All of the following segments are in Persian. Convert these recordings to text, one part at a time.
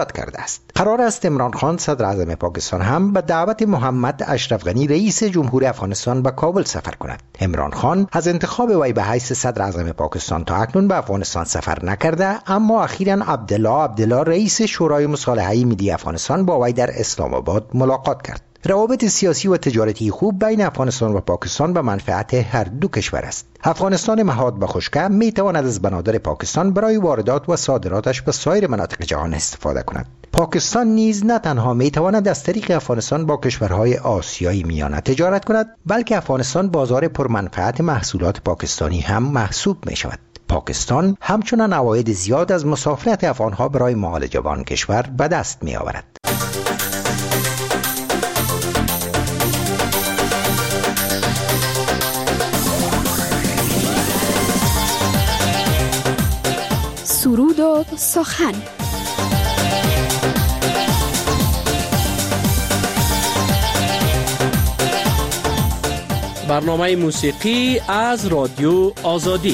کرده است. قرار است عمران خان صدر اعظم پاکستان هم به دعوت محمد اشرف غنی رئیس جمهور افغانستان به کابل سفر کند. عمران خان از انتخاب وی به حیث صدر اعظم پاکستان تا اکنون به افغانستان سفر نکرده، اما اخیراً عبدالله رئیس شورای مصالحه ملی افغانستان با وی در اسلام آباد ملاقات کرد. روابط سیاسی و تجارتی خوب بین افغانستان و پاکستان به منفعت هر دو کشور است. افغانستان مهاد به خشکه می تواند از بنادر پاکستان برای واردات و صادراتش به سایر مناطق جهان استفاده کند. پاکستان نیز نه تنها می تواند از طریق افغانستان با کشورهای آسیایی میانه تجارت کند، بلکه افغانستان بازار پرمنفعت محصولات پاکستانی هم محسوب می شود. پاکستان همچنان عواید زیاد از مسافرت افغانها برای معالجه آن کشور به دست می آورد. سرود و سخن. برنامه موسیقی از رادیو آزادی.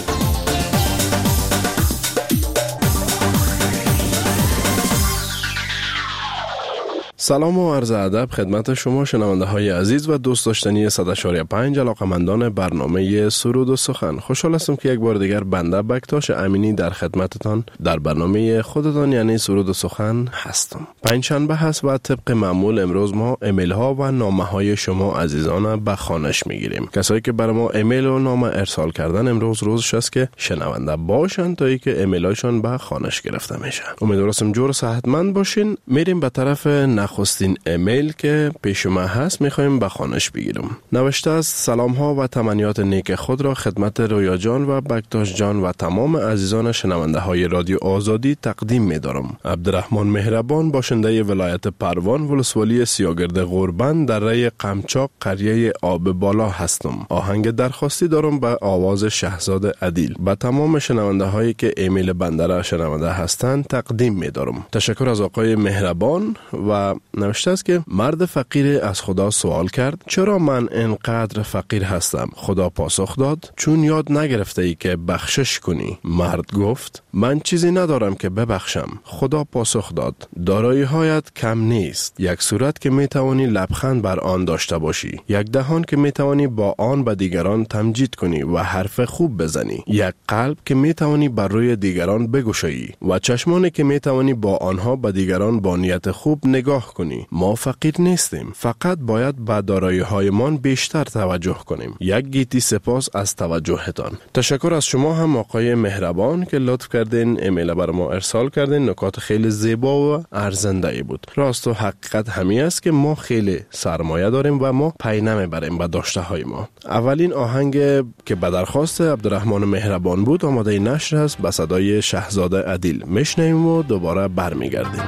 سلام و عرض ادب خدمت شما شنونده های عزیز و دوست داشتنی 100.5 علاقمندان برنامه سرود و سخن. خوشحال هستم که یک بار دیگر بنده بکتاش امینی در خدمتتان در برنامه خودتان یعنی سرود و سخن هستم. پنجشنبه هست و طبق معمول امروز ما ایمیل ها و نامه های شما عزیزان به خوانش میگیریم. کسایی که برای ما ایمیل و نامه ارسال کردن امروز روزش است که شنونده باشن تا ای که ایمیل هاشون به خوانش گرفته میشه. امیدوارم جور و صحتمند باشین. میریم به طرف نخستین ایمیل که پیش ما هست میخوایم به خوانش بگیرم. نوشته است: سلام ها و تمنیات نیک خود را خدمت رویا جان و بکتاش جان و تمام عزیزان شنونده های رادیو آزادی تقدیم می‌دارم. عبدالرحمن مهربان، باشنده ولایت پروان، ولسوالی سیاگرد غوربند در ری قمچاق، قریه آب بالا هستم. آهنگ درخواستی دارم به آواز شهزاد عدیل. به تمام شنونده هایی که ایمیل بنده را شنونده هستند تقدیم می‌دارم. تشکر از آقای مهربان. و نوشته است که مرد فقیر از خدا سوال کرد: چرا من اینقدر فقیر هستم؟ خدا پاسخ داد: چون یاد نگرفته ای که بخشش کنی. مرد گفت: من چیزی ندارم که ببخشم. خدا پاسخ داد: دارایی هایت کم نیست. یک صورت که می توانی لبخند بر آن داشته باشی، یک دهان که می توانی با آن به دیگران تمجید کنی و حرف خوب بزنی، یک قلب که می توانی بر روی دیگران بگشایی و چشمانی که می توانی با آنها به دیگران با نیت خوب نگاه کنی. ما فقیر نیستیم، فقط باید به دارایی هایمان بیشتر توجه کنیم. یک گیتی سپاس از توجهتان. تشکر از شما هم آقای مهربان که لطف کردین ایمیل بر ما ارسال کردین. نکات خیلی زیبا و ارزنده ای بود. راست و حقیقت همی است که ما خیلی سرمایه داریم و ما پی نمیبریم به داشته های ما. اولین آهنگ که به درخواست عبدالرحمن مهربان بود آماده نشر است به صدای شهزاد عدیل. میشنویم و دوباره برمیگردیم.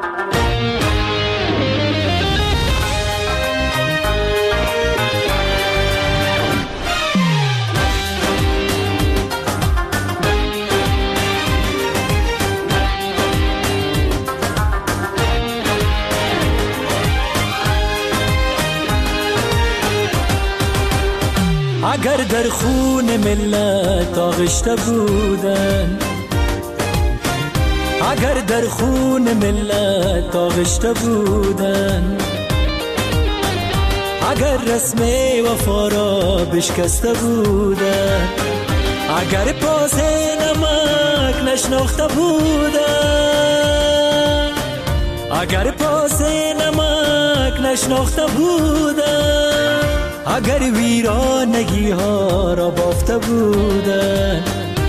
اگر در خون ملت آغشته بودن، اگر در خون ملت آغشته بودن، اگر رسم وفا را بشکسته بودن، اگر پاس نمک نشناخته بودن، اگر پاس نمک نشناخته بودن، اگر ویرانگی ها را بافته بودن،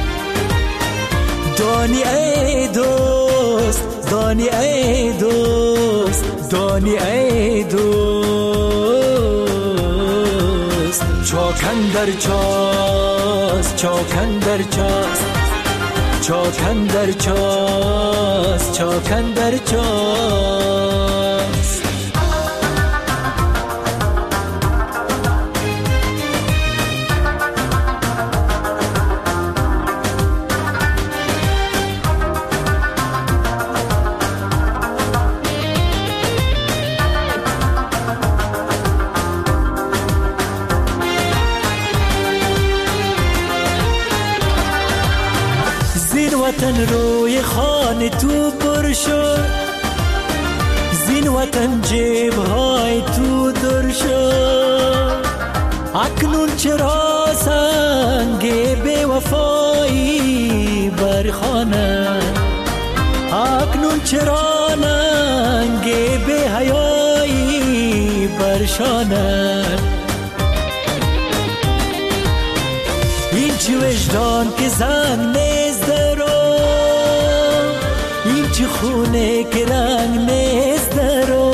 دانی ای دوست، دانی ای دوست، دانی ای دوست، چاکن در چاست، چاکن در چاست، چاکن در چاست، چاکن در چاست. وطن روی خانه تو پر شد، وطن جیب‌های تو در شد، اکنون چرا سنگ بی وفایی برخواند، اکنون چرا ننگ بی حیایی برشاند. این چی وجدان که زنگ نیست درو، این چی خونه که رنگ نیست درو،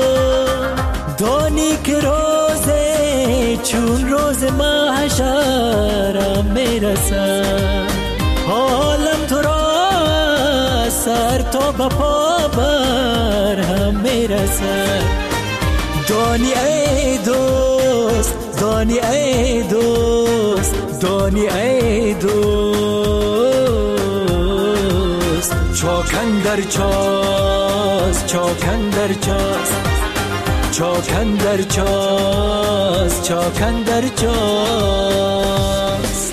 دانی که روزه چون روز محشر میرسد، حالم تو را سر تا به پا بر هم میرسد. دانی ای دوست، دانی ای دوست، دانی ای دوست، چاکن در چاست، چاکن در چاست، چاکن در چاست، چاکن در چاست.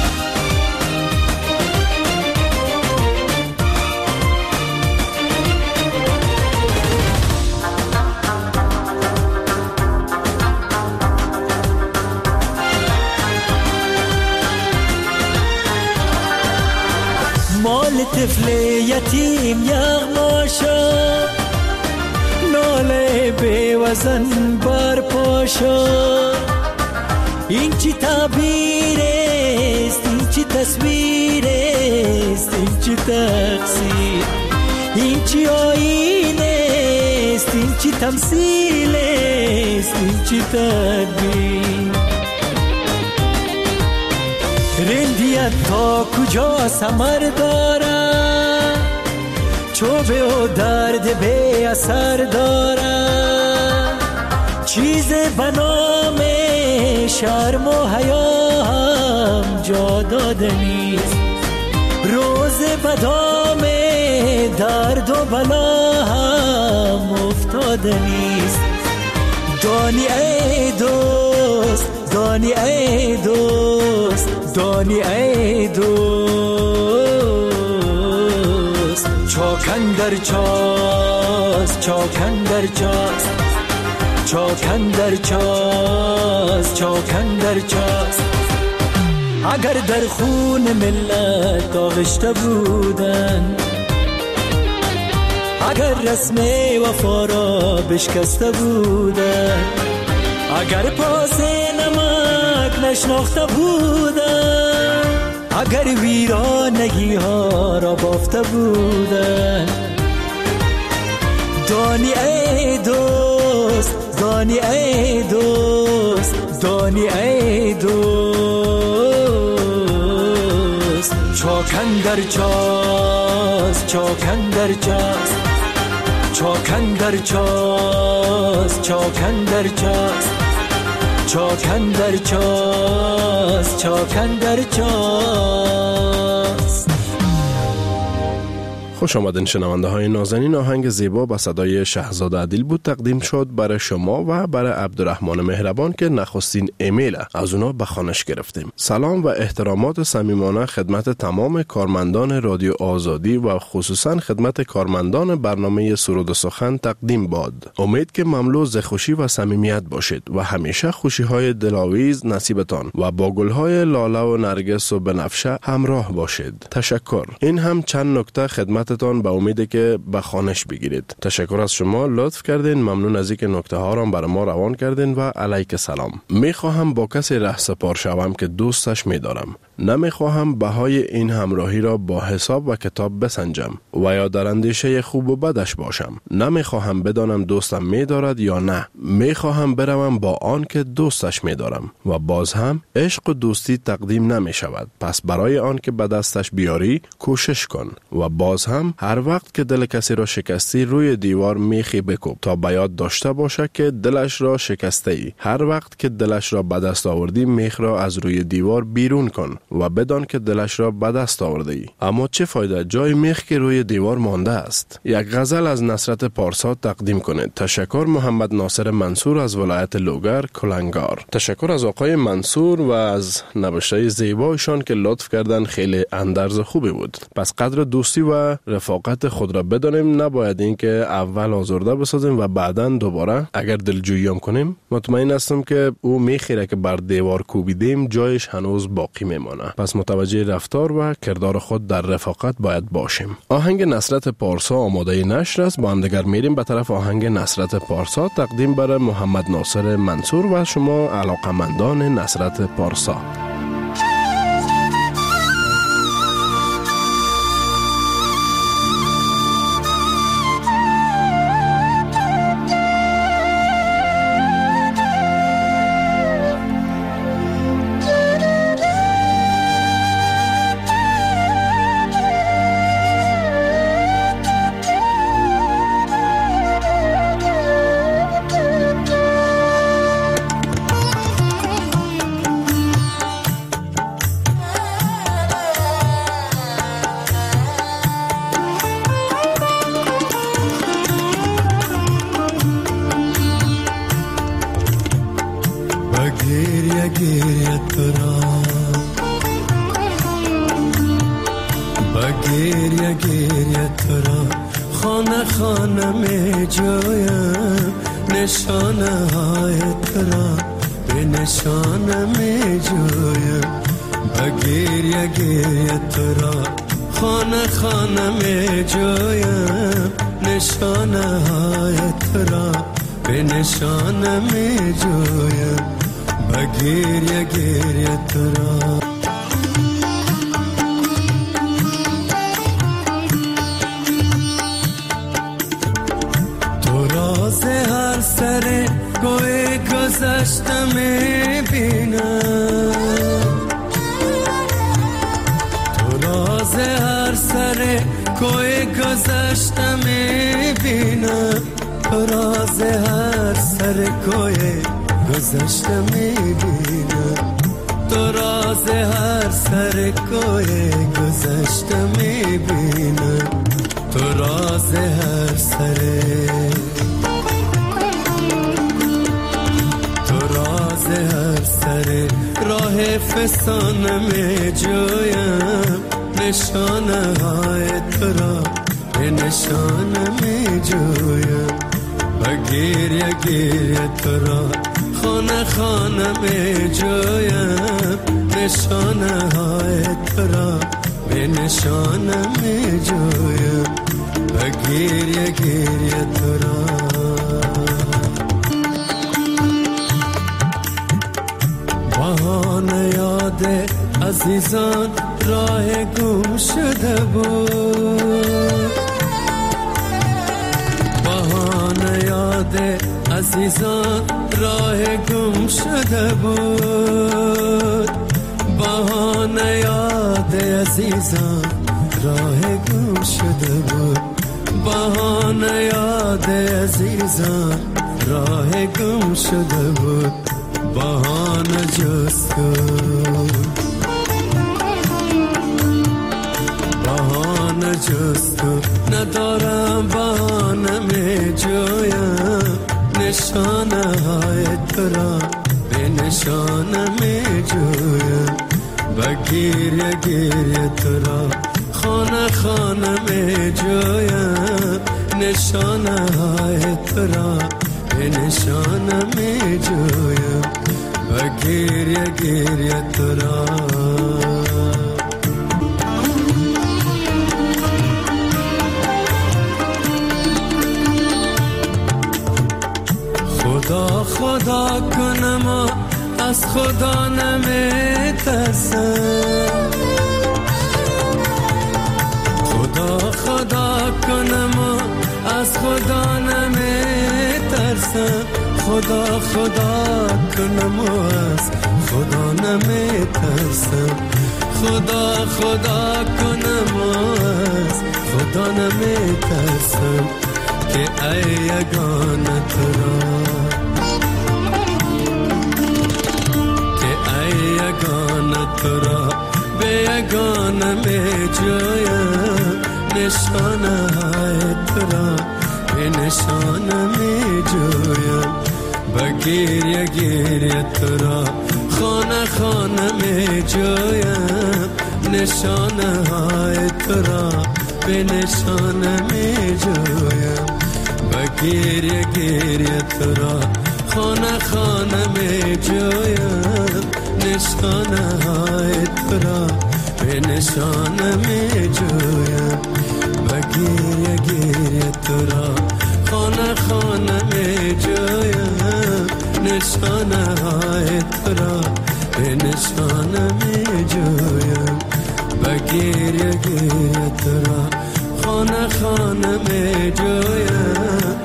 مال طفل یتیم یغما شد، ناله بی وزن برپا شد. این چی تعبیر است، این چی تصویر است، این چی تقصیر، این چی آینه است، این چی تمثیل است، این چی تدبیر. رندیت تا کجا ثمر دارد، چوبه و درد بی اثر دارد. چیز به نام شرم و حیا هم جا داده نیست، روز به دام درد و بلا هم افتاده نیست. دانی ای دوست، دانی ای دوست، دانی ای دوست، چاکن در چاست، چاکن در چاست، چاکن در چاست، چاکن در چاست. اگر در خون ملت آغشته بودن، اگر رسم وفا را بشکسته بودن، اگر پاس نمک نشناخته بودن، اگر ویرانگی ها را بافته بودن. دانی ای دوست، دانی ای دوست، دانی ای دوست، چاکن در چاست، چاکن در چاست، چاکن در چاست، چاکن در چاست، چاکن در چاست، چاکن در چاست. خوش آمدین شنونده های نازنین. آهنگ زیبا با صدای شهزاد عدیل بود تقدیم شد برای شما و برای عبدالرحمن مهربان که نخستین ایمیل از اونا به خوانش گرفتیم. سلام و احترامات صمیمانه خدمت تمام کارمندان رادیو آزادی و خصوصا خدمت کارمندان برنامه سرود و سخن تقدیم باد. امید که مملو ز خوشی و صمیمیت باشید و همیشه خوشی های دلاویز نصیبتان و با گل های لاله و نرگس و بنفشه همراه باشید. تشکر. این هم چند نکته خدمت به امیده که به خوانش بگیرید. تشکر از شما، لطف کردین. ممنون از اینکه نکته ها را برای ما روان کردین و علیک سلام. میخواهم با کسی رهسپار شوم که دوستش میدارم. نمیخواهم بهای این همراهی را با حساب و کتاب بسنجم و یا در اندیشه خوب و بدش باشم. نمیخواهم بدانم دوستم میدارد یا نه. میخواهم بروم با آن که دوستش میدارم و باز هم عشق و دوستی تقدیم نمیشود. پس برای آن که به دستش بیاری کوشش کن و باز هم هر وقت که دل کسی را شکستی روی دیوار میخی بکوب تا به یاد داشته باشه که دلش را شکسته ای. هر وقت که دلش را به دست آوردی میخ را از روی دیوار بیرون کن و بدان که دلش را به دست آورده ای. اما چه فایده؟ جای میخ که روی دیوار مانده است. یک غزل از نصرت پارسا تقدیم کنید. تشکر محمد ناصر منصور از ولایت لوگر کلنگار. تشکر از آقای منصور و از نوشته زیبایشان که لطف کردن، خیلی اندرز خوبی بود. پس قدر دوستی و رفاقت خود را بدانیم، نباید این که اول آزرده بسازیم و بعداً دوباره اگر دلجویی هم کنیم. مطمئن هستم که او میخیره که بر دیوار کوبیدیم جایش هنوز باقی میمانه. پس متوجه رفتار و کردار خود در رفاقت باید باشیم. آهنگ نصرت پارسا آماده نشر است. با هم دیگر میریم به طرف آهنگ نصرت پارسا تقدیم برای محمد ناصر منصور و شما علاقمندان نصرت پارسا. عزیزان راه گم شده بود، بهانه یاد عزیزان راه گم شده بود، بهانه یاد عزیزان راه گم شده بود، بهانه یاد عزیزان راه گم شده بود، بهانه جستو جستو ندارم، بهانه می جویم نشانه های تو را به نشانه می جویم و گریه گریه تو را خانه خانه می جویم نشانه های تو را به نشانه می جویم و گریه گریه تو را. خدا کنم از خدا نمی ترسم، خدا کنم از خدا نمی ترسم، خدا کنم از خدا نمی ترسم، خدا کنم از خدا نمی ترسم که ای یگانه تو را یگانه تو را نشانه های ترا به نشانه می جویم بگیر گیر ترا خانه خانه می جویم نشانه های ترا به نشانه می جویم بگیر گیر ترا خانه خانه می جویم نشانه های ترا به نشانه می جویم بگیر گیر ترا خانه خانه می جویم نشانه های ترا به نشانه می جویم بگیر گیر ترا خانه خانه می جویم.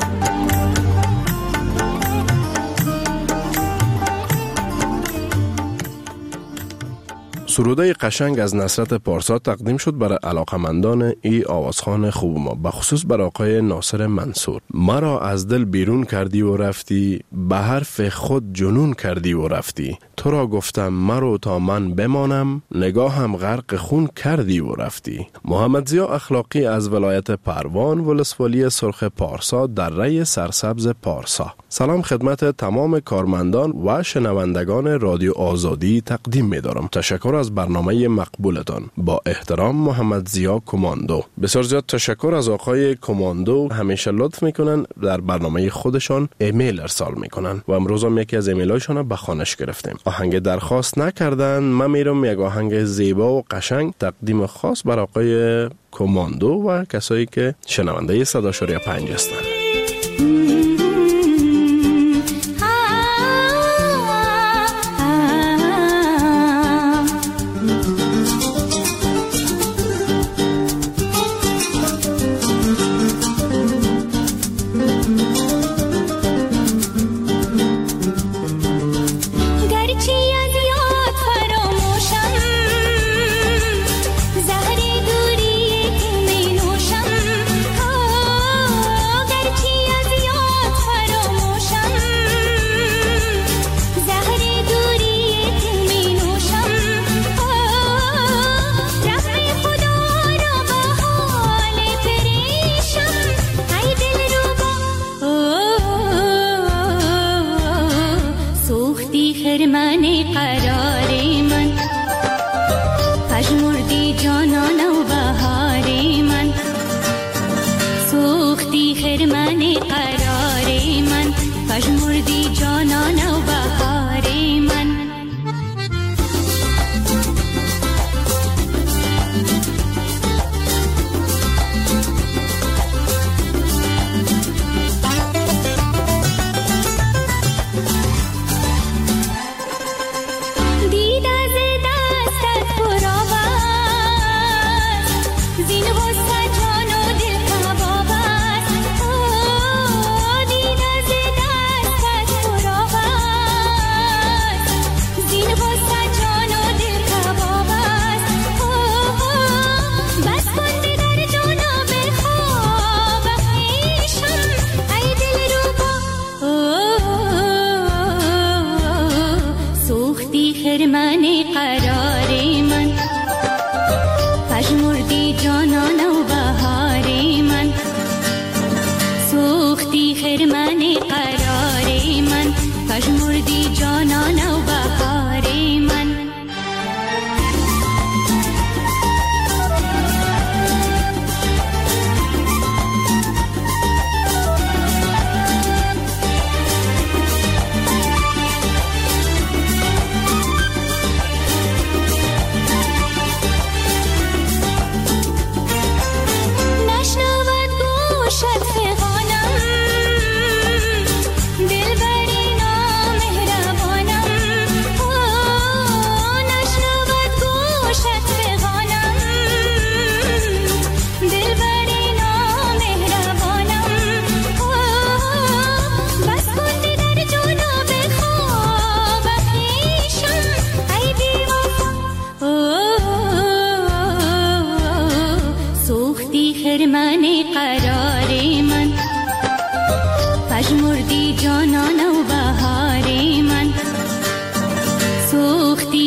سروده قشنگ از نصرت پارسا تقدیم شد برای علاقمندان ای آوازخوان خوب ما، بخصوص برای آقای ناصر منصور. مرا از دل بیرون کردی و رفتی، به حرف خود جنون کردی و رفتی. تو را گفتم مرو تا من بمانم، نگاهم غرق خون کردی و رفتی. محمد ضیا اخلاقی از ولایت پروان ولسوالی سرخ پارسا در ری سرسبز پارسا. سلام خدمت تمام کارمندان و شنوندگان رادیو آزادی تقدیم می دارم. تشکر از برنامه مقبولتان. با احترام محمد ضیا کماندو. بسیار زیاد تشکر از آقای کماندو، همیشه لطف میکنن در برنامه خودشان ایمیل ارسال میکنن و امروز هم یکی از ایمیلایشان به خانش گرفتیم. آهنگ درخواست نکردن، من میرم یک آهنگ زیبا و قشنگ تقدیم خاص برای آقای کماندو و کسایی که شنونده 100.5 هستند.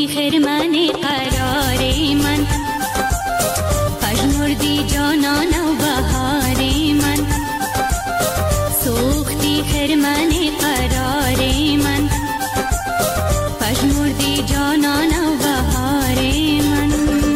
خرمن قرار من پژمردی جانانم توی خرمن قرار من، پژمردی جانان و بهار من.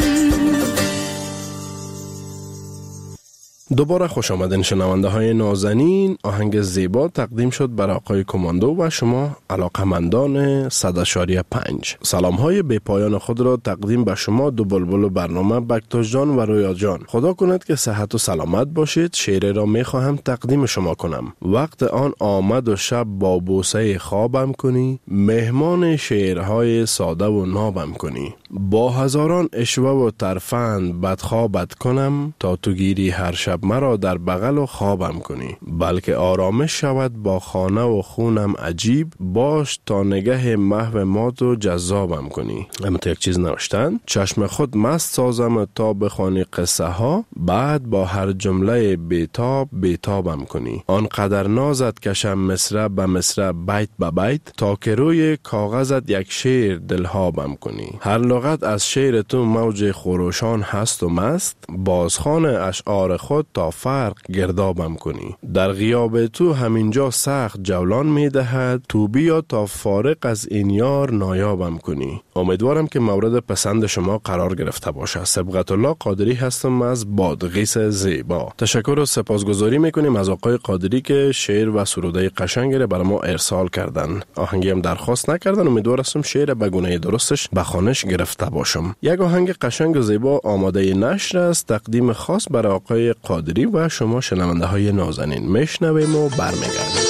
دوباره خوش آمدین شنونده های نازنین. آهنگ زیبا تقدیم شد بر آقای کماندو و شما علاقمندان 100.5. سلام های بی پایان خود را تقدیم به شما دو بلبل برنامه بکتاش جان و رویا جان. خدا کند که صحت و سلامت باشید. شعر را می خواهم تقدیم شما کنم. وقت آن آمد و شب با بوسه خوابم کنی، مهمان شعرهای ساده و نابم کنی. با هزاران اشوه و ترفند بدخوابت کنم، تا تو گیری هر شب مرا در بغل و خوابم کنی. بلکه آرامش شود با خانه و خونم عجیب، باش تا نگه محو مات و جذابم کنی. اما تو یک چیز نوشتن: چشم خود مست سازم تا بخوانی قصه ها، بعد با هر جمله بیتابم کنی. آنقدر نازت کشم مصرع به مصرع بیت به بیت، تا که روی کاغذت یک شعر دلهابم کنی. هر لغت از شعر تو موج خروشان هست و مست، بازخوان اشعار خود تا فرق گردابم کنی. در غیاب تو همینجا سخت جولان می دهد، تو بیا تا فارق از این یار نایابم کنی. امیدوارم که مورد پسند شما قرار گرفته باشه. سبقت الله قادری هستم از بادغیس زیبا. تشکر و سپاسگزاری میکنیم از آقای قادری که شعر و سروده قشنگی را برای ما ارسال کردن. آهنگی هم درخواست نکردن. امیدوار هستم شعر به گونه درستش به خوانش گرفته باشم. یک آهنگ قشنگ و زیبا آماده نشر است، تقدیم خاص برای آقای قادری و شما شنونده های نازنین. میشنویم و برمیگردیم.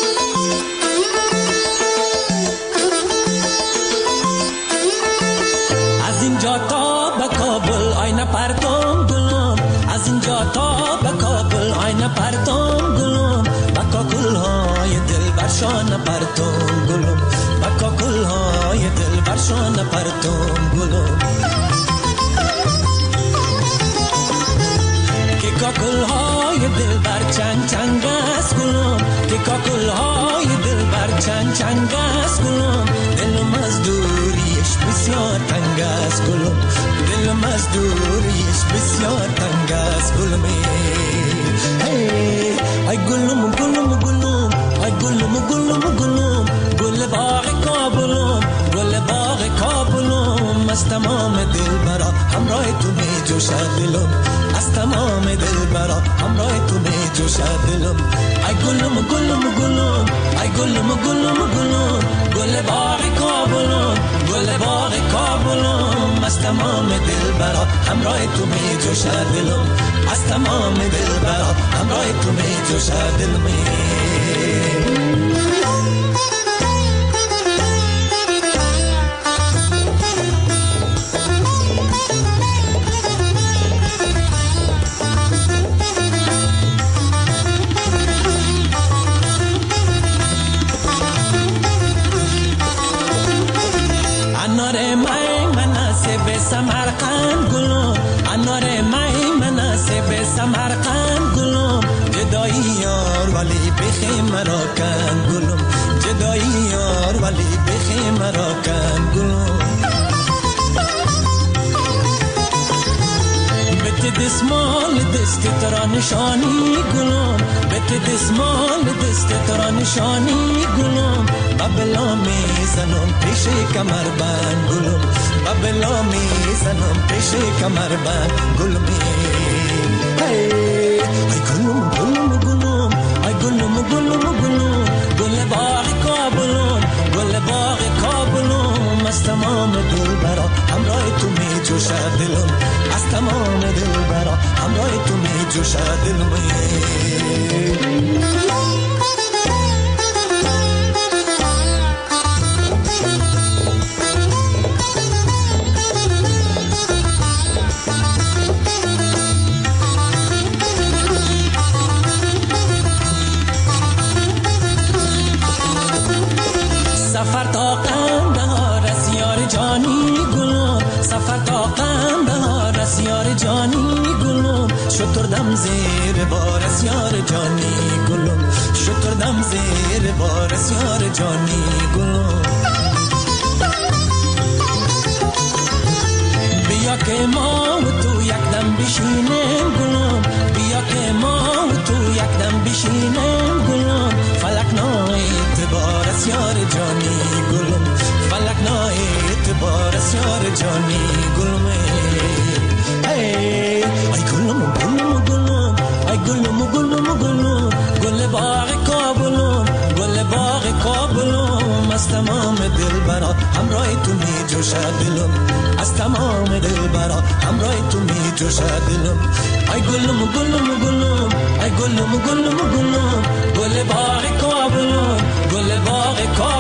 از اینجا تا به کابل آینه پرتم گلم، از اینجا تا به کابل آینه پرتم گلم، با کاکل های دل برشان پرتم گلم، با کاکل های دل برشان پرتم گلم. که کاکل های دل بر چنگ چنگ است گلم، که کاکل های دل بر چنگ چنگ است گلم، دلم از دوریش بسیار تنگ است گلم، دلم از دوریش بسیار تنگ است گلم. ای گلم گلم گلم، ای گلم گلم گلم، گل باغ کابلم، گل باغ کابلم، از تمام دل برا همراه تو می جوشد دلم، از تمام دل برا همراه تو می جوشد دلم. ای گلم گلم گلم، ای گلم گلم گلم، گل باغ کابلم، گل باغ کابلم، از تمام دل برا همراه تو می جوشد دلم، از تمام دل برا همراه تو می جوشد دلم. سمرقند گلم، انار می مناسب سمرقند گلم، جدایی یار ولی بخی مرا کن گلم، جدایی یار ولی بخی مرا کن گلم. بت دسمال دست ترا نشانی گلم، بت دسمال دست ترا نشانی گلم، بابلا می زنم پیش کمر بند گلم، بابلا می زنم پیش کمر بند گلم. ای گلم گلم گلم، ای گلم گلم گلم، گل باغ کابلم، گل باغ کابلم، از تمام دل برا همراه تو می جوشد دلم، از تمام دل برا همراه تو می جوشد دلم. سفر تا قندهار از یار جانی گلم، سفر تا قندهار از یار جانی گلم، شتردم زیر بار از یار جانی گلم، شتردم زیر بار از یار جانی گلم. بیا که ما و تو یک دم بشینیم گلم، بیا که ما و تو یک دم بشینیم گلم، فلک نام یار جانی گلمه ای گلم گلم گلم ای گلم گلم گلم گل باغ کابلم گل باغ کابلم از تمام دل برا همراه تو می جوشه دلم از تمام دل برا همراه تو می جوشه دلم ای گلم گلم گلم ای گلم گلم گلم گل باغ کابلم گل باغ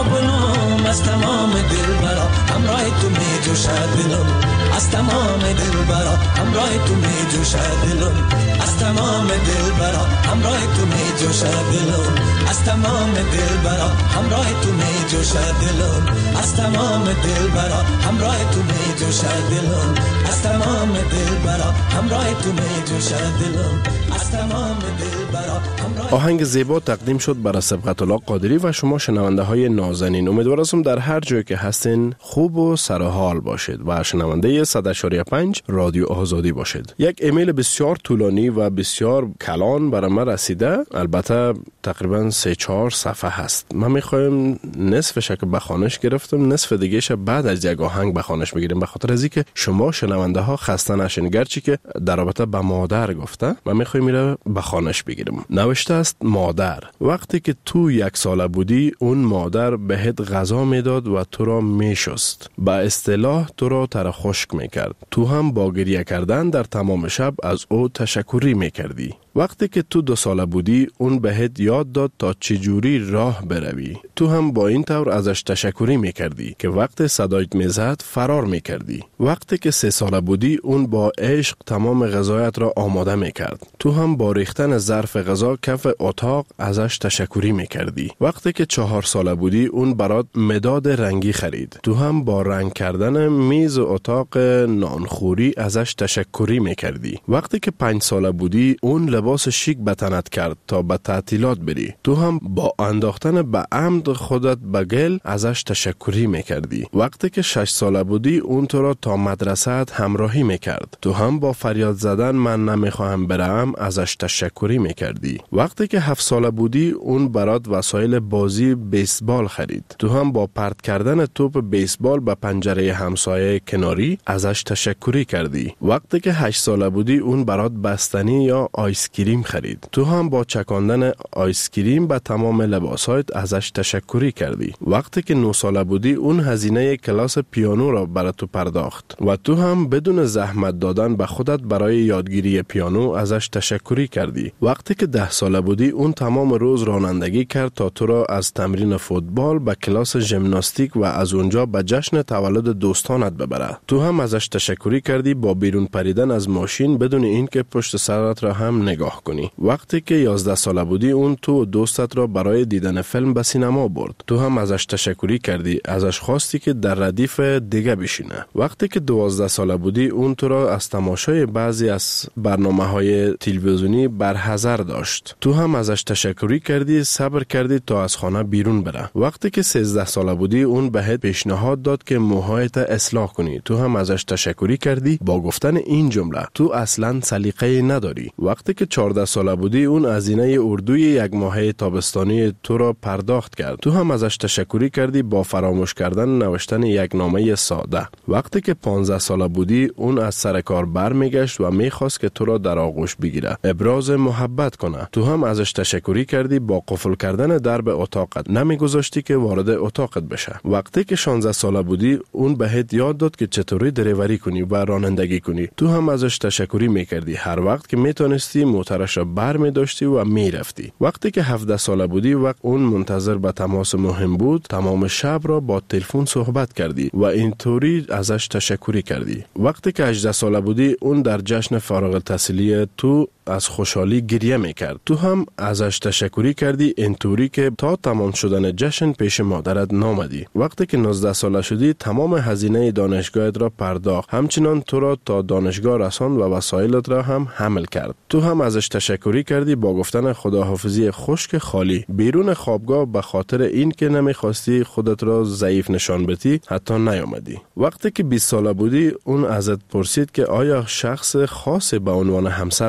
کابلم از تمام دل برا همراه تو می جوشه دلم از تمام دل برا همراه تو می جوشه دلم از تمام دل برا همراه تو می جوشه دلم از تمام دل برا همراه تو می جوشه دلم از تمام دل برا همراه تو می جوشه دلم از تمام دل برا همراه تو می جوشه دلم از تمام دل برا همراه. آهنگ زیبا تقدیم شد برای سبقت الله قادری و شما شنونده های نازنین. امیدوارم در هر جایی که هستین خوب و سرحال باشید و شنونده 100.5 رادیو آزادی باشید. یک ایمیل بسیار طولانی و بسیار کلان برای من رسیده، البته تقریبا 3-4 صفحه هست. من میخوایم نصفش که بخوانش گرفتم، نصف دیگهش بعد از یک آهنگ بخوانش بگیریم، به خاطر از اینکه شما شنونده ها خسته نشین. گرچه که در رابطه به مادر گفته، من میخوایم میره بخوانش بگیرم. نوشته است: مادر، وقتی که تو 1 ساله بودی اون مادر بهت غذا میداد و تو را میشست، به اصطلاح تو را تر خشک میکرد. تو هم با گریه کردن در تمام شب از او تشکری میکردی. وقتی که تو 2 ساله بودی اون بهت یاد داد تا چجوری راه بروی. تو هم با این طور ازش تشکری میکردی که وقت صدایت میزد فرار میکردی. وقتی که 3 ساله بودی اون با عشق تمام غذایت را آماده میکرد. تو هم با ریختن ظرف غذا کف اتاق ازش تشکری میکردی. وقتی که 4 ساله بودی اون برات مداد رنگی خرید. تو هم با رنگ کردن میز اتاق نانخوری ازش تشکری میکردی. وقتی که 5 ساله بودی اون لباس شیک به تنت کرد تا به تعطیلات بری. تو هم با انداختن به عمد خودت به گل ازش تشکری میکردی. وقتی که 6 ساله بودی اون تو را تا مدرسه همراهی میکرد. تو هم با فریاد زدن من نمیخواهم برم ازش تشکری میکردی. وقتی که 7 ساله بودی اون برات وسایل بازی بیسبال خرید. تو هم با پرت کردن توپ بیسبال به پنجره همسایه کناری ازش تشکری کردی. وقتی که 8 ساله بودی اون برات بستنی یا آیس کریم خرید. تو هم با چکاندن آیس کریم به تمام لباسایت ازش تشکری کردی. وقتی که 9 ساله بودی اون هزینه کلاس پیانو را برای تو پرداخت و تو هم بدون زحمت دادن به خودت برای یادگیری پیانو ازش تشکری کردی. وقتی که 10 ساله بودی اون تمام روز رانندگی کرد تا تو را از تمرین فوتبال به کلاس ژیمناستیک و از اونجا به جشن تولد دوستانت ببره. تو هم ازش تشکری کردی با بیرون پریدن از ماشین بدون اینکه پشت سرت را هم نگاه کنی. وقتی که 11 ساله بودی اون تو و دوستت را برای دیدن فیلم به سینما برد. تو هم ازش تشکری کردی. ازش خواستی که در ردیف دیگه بشینه. وقتی که 12 ساله بودی اون تو را از تماشای بعضی از برنامه‌های تلویزیونی برحذر داشت. تو هم ازش تشکری کردی، صبر کردی تا از خانه بیرون بره. وقتی که 13 ساله بودی اون بهت پیشنهاد داد که موهایت اصلاح کنی. تو هم ازش تشکری کردی با گفتن این جمله: تو اصلاً سلیقه نداری. وقتی که 14 ساله بودی اون هزینه اردوی 1 ماهه تابستانی تو را پرداخت کرد. تو هم ازش تشکری کردی با فراموش کردن نوشتن 1 نامه ساده. وقتی که 15 ساله بودی اون از سر کار برمیگشت و میخواست که تو را در آغوش بگیره، ابراز محبت کنه. تو هم ازش تشکری کردی با قفل کردن درب اتاقت نمیگذاشتی که وارد اتاقت بشه. وقتی که 16 ساله بودی اون بهت یاد داد که چطوری دریوری کنی و رانندگی کنی. تو هم ازش تشکری میکردی. هر وقت که میتونستی موترش را بر میداشتی و میرفتی. وقتی که 17 ساله بودی وقت اون منتظر به تماس مهم بود، تمام شب را با تلفن صحبت کردی و اینطوری ازش تشکری کردی. وقتی که 18 ساله بودی اون در جشن فارغ التحصیلی تو از خوشحالی گریه میکرد. تو هم ازش تشکری کردی اینطوری که تا تمام شدن جشن پیش مادرت نامدی. وقتی که 19 ساله شدی تمام هزینه دانشگاهت را پرداخت. همچنان تو را تا دانشگاه رساند و وسایلت را هم حمل کرد. تو هم ازش تشکری کردی با گفتن خداحافظی خشک خالی. بیرون خوابگاه به خاطر این که نمیخواستی خودت را ضعیف نشان بدی حتی نیامدی. وقتی که 20 ساله بودی اون ازت پرسید که آیا شخص خاص به عنوان همسر مد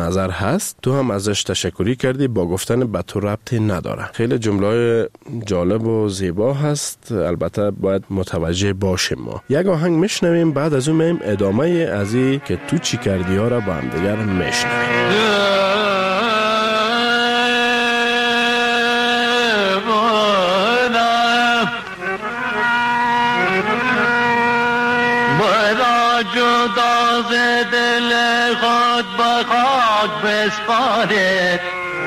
نظر هست، تو هم ازش تشکری کردی با گفتن به تو ربطی نداره. خیلی جمله جالب و زیبا هست، البته باید متوجه باشیم. ما یک آهنگ میشنویم، بعد از اون میم ادامه ازی که تو چی کردی ها را با هم دیگر میشنویم. جدا ز دل خود به خاک بسپارید،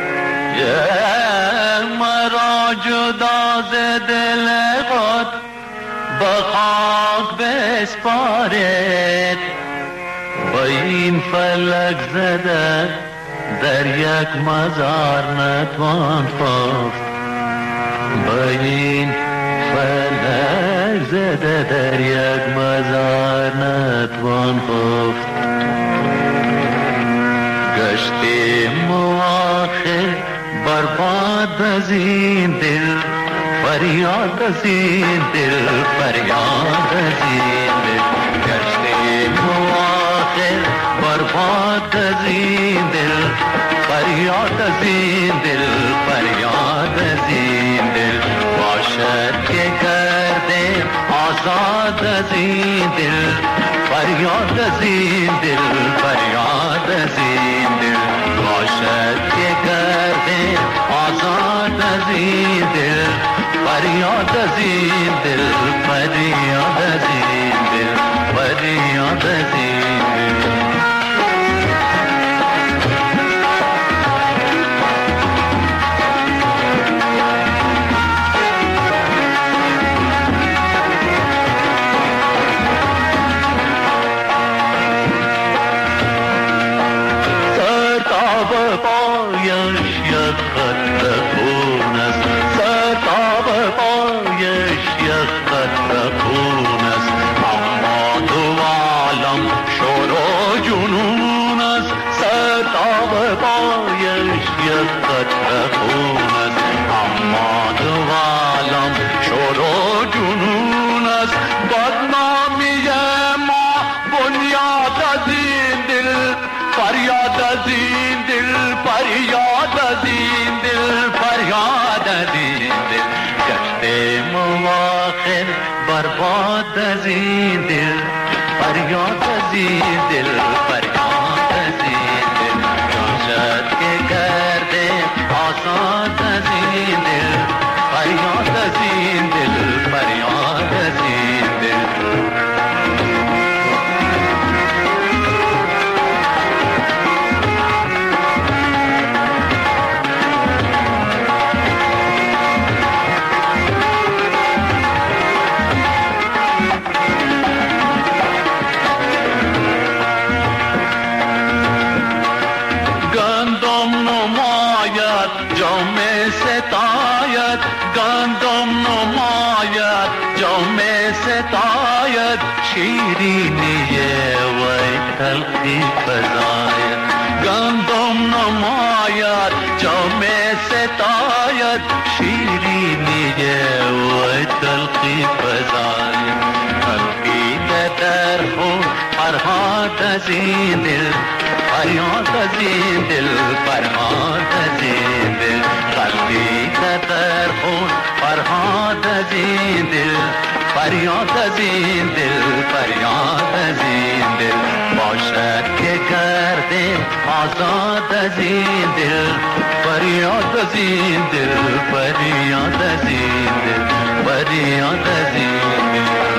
مرا جدا ز دل خود به خاک بسپارید. با این فلک زده در یک مزار نتوان خفت، با این فلک زده در یک مزار نتوان خفت. گشتیم آخر برباد از این دل، فریاد از این دل، فریاد از این دل. گشتیم آخر برباد از این دل، فریاد از این دل، فریاد از این دل. باشد که کرده آزاد از این دل، فریاد از این دل، فریاد از این دل. باشد که کرده آزاد از این دل، فریاد از این دل، فریاد از این دل، فریاد از این دل. برباد از این دل، فریاد از این دل، فریاد از این دل. باشد که کرده آزاد از این دل، فریاد از این دل، فریاد از این دل. شیرینی وی تلخی فزاید، گندم نماید جام ستاید. شیرینی وی تلخی فزاید، تلخی در خون فرهاد از این دل، فریاد از این دل، فریاد از این دل. تلخی در خون فرهاد از این دل، فریاد از این دل، فریاد از این دل. باشد که کرده آزاد از این دل، فریاد از این دل، فریاد از این دل، فریاد از این دل.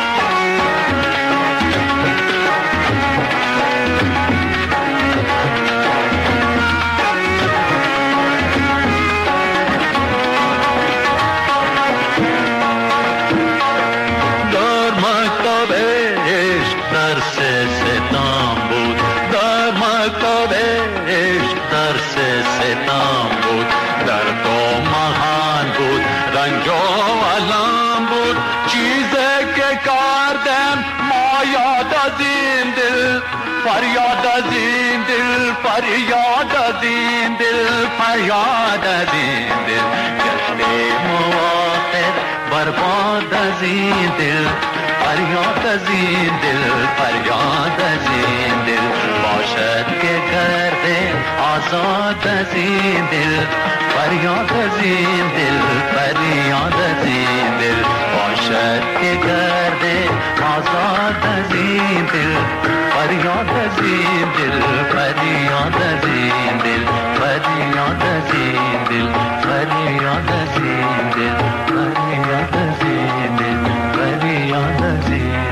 فریاد از این دل، فریاد از این دل، فریاد از این دل. گشتیم آخر برباد از این دل، فریاد از این دل، فریاد از این دل. باشد که گرده آزاد از این دل فریاد از این دل فریاد از این دل باشد که گرده آزاد از این دل فریاد از این دل فریاد از این دل فریاد از این دل فریاد از این دل فریاد از این دل فریاد از این دل.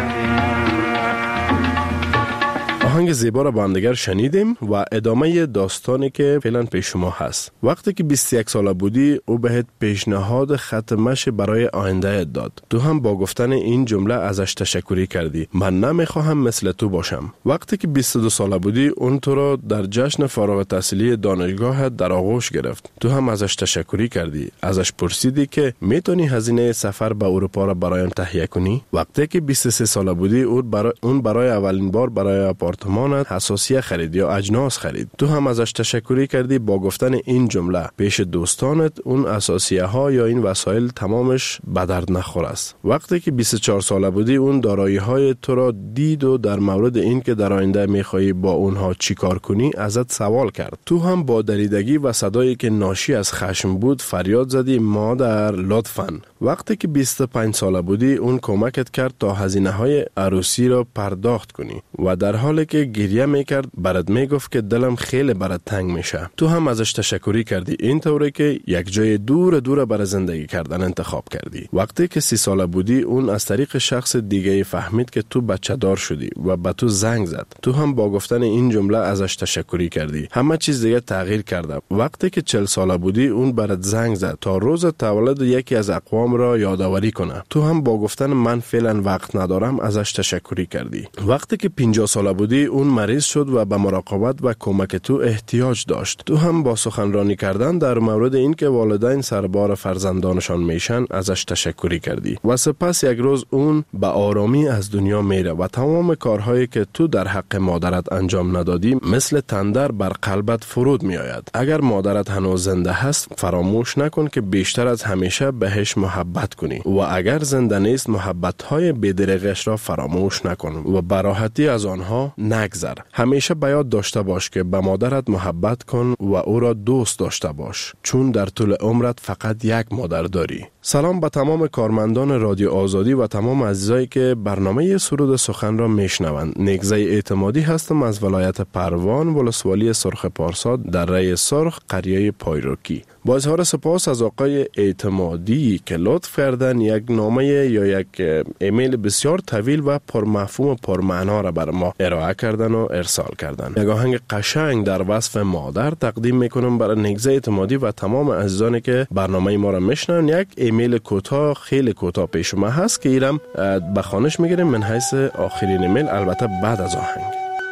آهنگ زیبا را با هم دیگر شنیدیم و ادامه داستانی که فعلا پیش شما هست. وقتی که 21 ساله بودی او بهت پیشنهاد خط مشی برای آینده داد. تو هم با گفتن این جمله ازش تشکری کردی. من نمیخواهم مثل تو باشم. وقتی که 22 ساله بودی اون تو را در جشن فارغ التحصیلی دانشگاهت در آغوش گرفت. تو هم ازش تشکری کردی. ازش پرسیدی که میتونی هزینه سفر به اروپا را برایم تهیه کنی. وقتی که 23 ساله بودی اون برای اولین بار برای آپارتمانت حساسیه خرید یا اجناس خرید. تو هم ازش تشکری کردی با گفتن این جمله پیش دوستانت اون اساسیه ها یا این وسایل تمامش به درد نخور است. وقتی که 24 ساله بودی اون دارایی های تو را دید و در مورد این که در آینده میخوایی با اونها چی کار کنی ازت سوال کرد. تو هم با دریدگی و صدایی که ناشی از خشم بود فریاد زدی مادر لطفاً. وقتی که 25 ساله بودی اون کمکت کرد تا هزینه های عروسی را پرداخت کنی و در حالی که گریه میکرد برات میگفت که دلم خیلی برات تنگ میشه. تو هم ازش تشکری کردی اینطوری که یک جای دور برای زندگی کردن انتخاب کردی. وقتی که 30 ساله بودی اون از طریق شخص دیگه فهمید که تو بچه دار شدی و به تو زنگ زد. تو هم با گفتن این جمله ازش تشکری کردی. همه چیز دیگه تغییر کرده. وقتی که 40 ساله بودی اون برات زنگ زد تا روز تولد یکی از اقوام را یادآوری کنه. تو هم با گفتن من فعلا وقت ندارم ازش تشکری کردی. وقتی که 50 ساله بودی اون مریض شد و به مراقبت و کمک تو احتیاج داشت. تو هم با سخنرانی کردن در مورد این که والدین سربار فرزندانشان میشن ازش تشکری کردی و سپس یک روز اون به آرامی از دنیا میره و تمام کارهایی که تو در حق مادرت انجام ندادی مثل تندر بر قلبت فرود میآید. اگر مادرت هنوز زنده هست فراموش نکن که بیشتر از همیشه بهش محبت کنی و اگر زنده نیست محبت‌های بی‌دریغش را فراموش نکن و به راحتی از آنها نگذر. همیشه به یاد داشته باش که به مادرت محبت کن و او را دوست داشته باش چون در طول عمرت فقط یک مادر داری. سلام به تمام کارمندان رادیو آزادی و تمام عزیزایی که برنامه سرود سخن را میشنوند. نیگزه اعتمادی هستم از ولایت پروان ولسوالی سرخ پارسا در ری سرخ قریه پایروکی. با اظهار سپاس از آقای اعتمادی که لطف کردن یک نامه یا یک ایمیل بسیار طویل و پرمفهوم و پرمعنا را بر ما ارائه کردن و ارسال کردن. یک آهنگ قشنگ در وصف مادر تقدیم میکنم برای نیگزه اعتمادی و تمام عزیزانی که برنامه ما را میشنون. یک ایمیل کوتاه خیلی کوتاه پیش شما هست که ایرم به خوانش میگیریم من حیث آخرین ایمیل، البته بعد از آهنگ.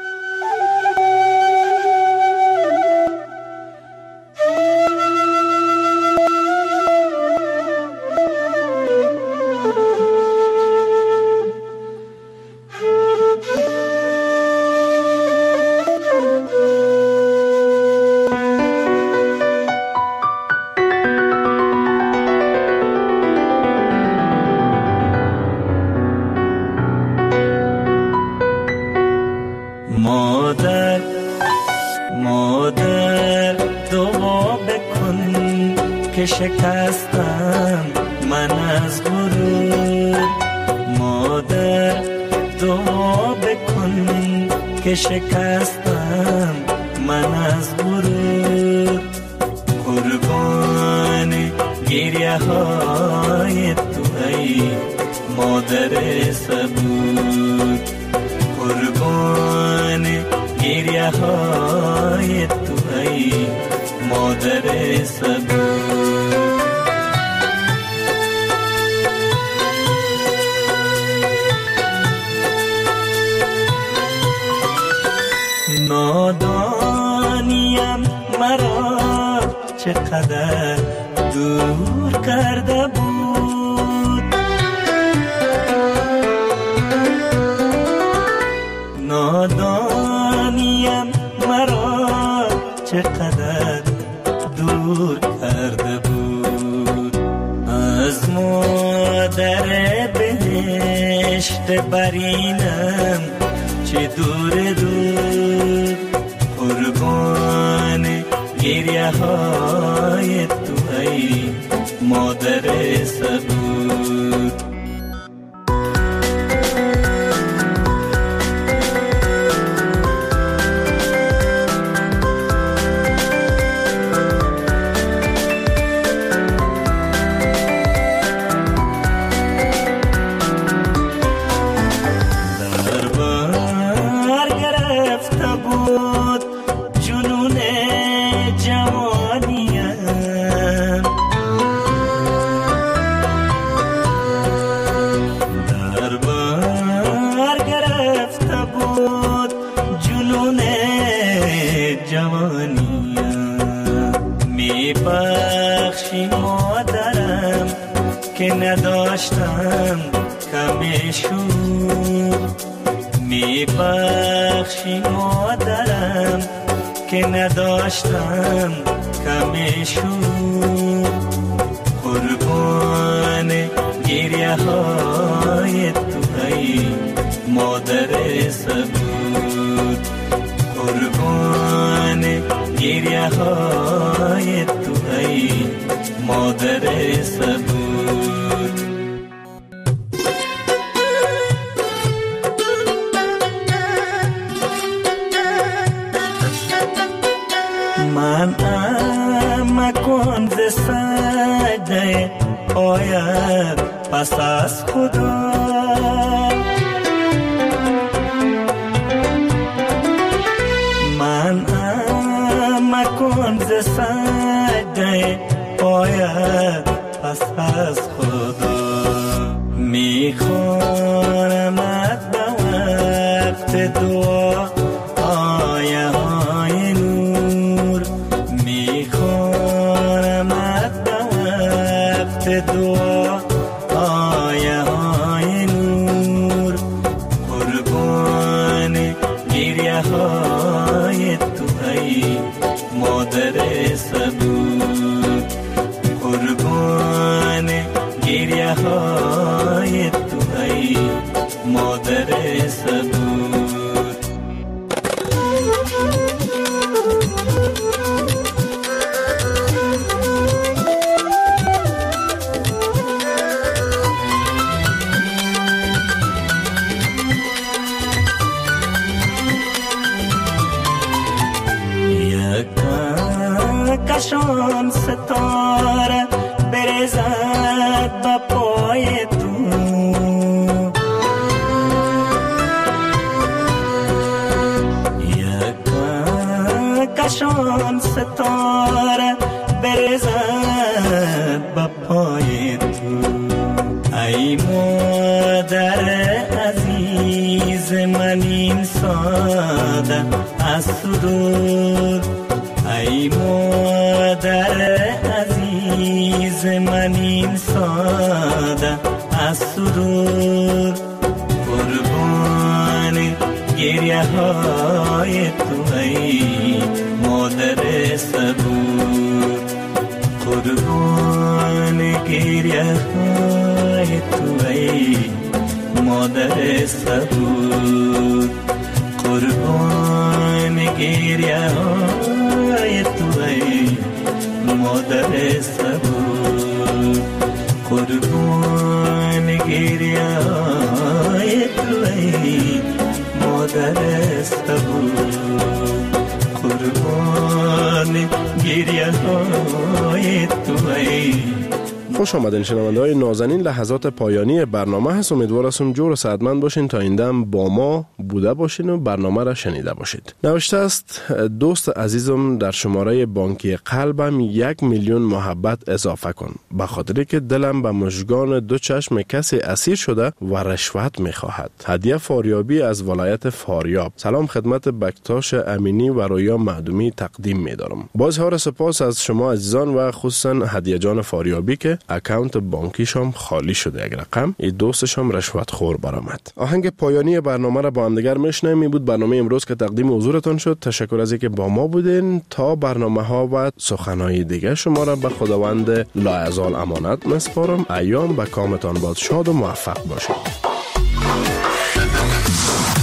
شکستم من از غرور، مادر دعا بکن که شکستم من از غرور. قربان گریه های تو ای مادر صبور، قربان گریه های تو ای مادر صبور. نادانیم مرا چقدر دور کرده بود، نادانیم مرا چقدر دور کرده بود. از مادر بهشت برینم چه دور دور، گریه های تو ای مادر صبور. نداشتم کمیشون می بخشی مادرم که نداشتم کمیشون. قربان گریه های تو ای مادر صبور. قربان گریه های تو ای مادر صبور. من مکن ز سجده آید پس از خدا. من مکن ز سجده آید پس از خدا. میخوانمت به وقت دعا آیه های نور. میخوانمت به وقت دعا آیه های نور. قربان گریه های تو ای مادر صبور. قربان گریه های تو ای مادر صبور. کشان ستاره برزد با پای تو. کشان ستاره برزد با پای تو. ای مادر عزیز من این ساده از سرور. ای مادر عزیز من این ساده از سرور. قربان گریه های تو ای مادر صبور. قربان گریه های تو ای مادر صبور. قربان گریه های تو ای مادر صبور. قربان گریه های تو ای مادر صبور. قربان گریه های تو ای. خوش آمدین شنونده های نازنین. لحظات پایانی برنامه هست. امیدوار هستم جور و سعادتمند باشین تا این دم با ما بوده باشین و برنامه را شنیده باشید. نوشته است دوست عزیزم در شماره بانکی قلبم 1,000,000 محبت اضافه کن، به خاطری که دلم به مژگان دو چشم کسی اسیر شده و رشوت میخواهد. هدیه فاریابی از ولایت فاریاب. سلام خدمت بکتاش امینی و رویا معدومی تقدیم می‌دارم. با اظهار سپاس از شما عزیزان و خصوصا هدیه جان فاریابی که اکانت بانکیشم خالی شده. یک رقم این دوستشم رشوت خور برآمد. آهنگ پایانی برنامه را با هم دیگر میشنویم. این بود برنامه امروز که تقدیم حضورتان شد. تشکر از اینکه با ما بودین. تا برنامه ها و سخنهای دیگه شما را به خداوند لایزال امانت میسپارم. ایام به کامتان باد شاد و موفق باشید.